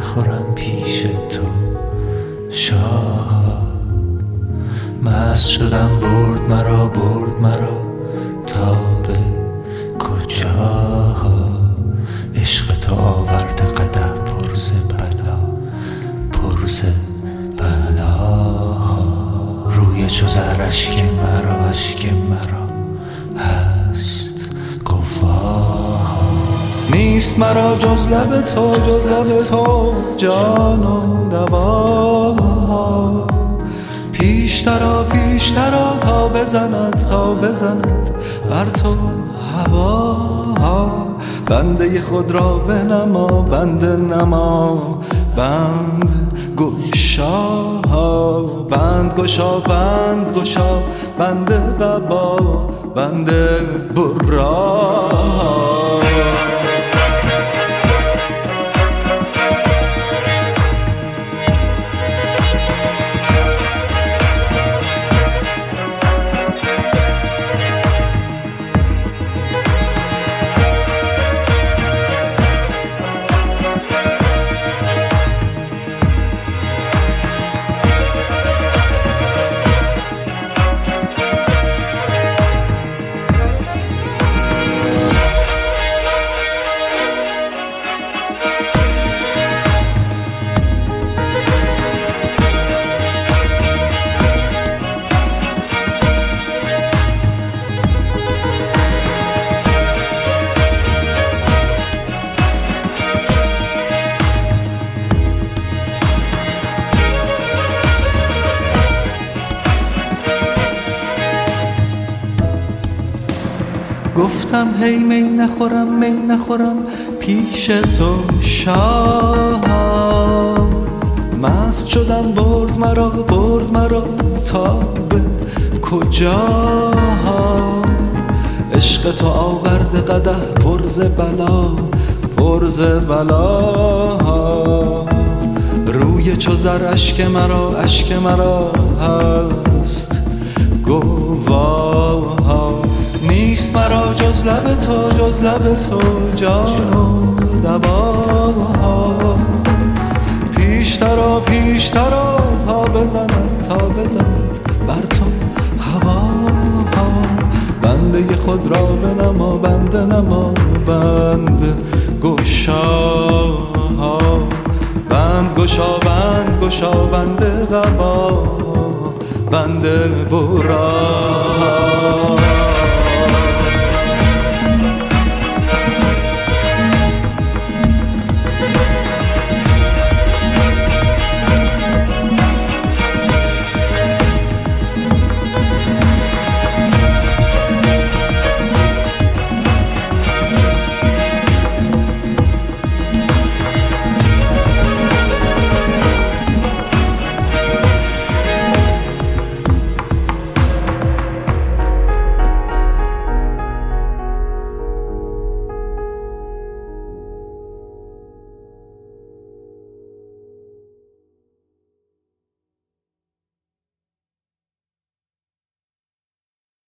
نخورم پیش تو شاه. مست شدم برد مرا تا به کجا. عشق تو آورده قدح پرز بلا. روی چو زر اشک مرا هست گواه. نیست مرا جز لب تو جان و دوا. پیشترا تا بزند بر تو هوا. بنده خود را بنما بنده نما بند گشا. بند گشا بند قبا بند برا. گفتم هی می نخورم پیش تو شاه. مست شدم برد مرا تا به کجا. عشق تو آورده قدح پرز بلا. روی چو زر اشک مرا هست گواه. نیست مرا جز لب تو جان و دوا. پیشترا تا بزند بر تو هوا. بنده خود را بنما بنده نما بند گشا. بند گشا بند قبا بند برا.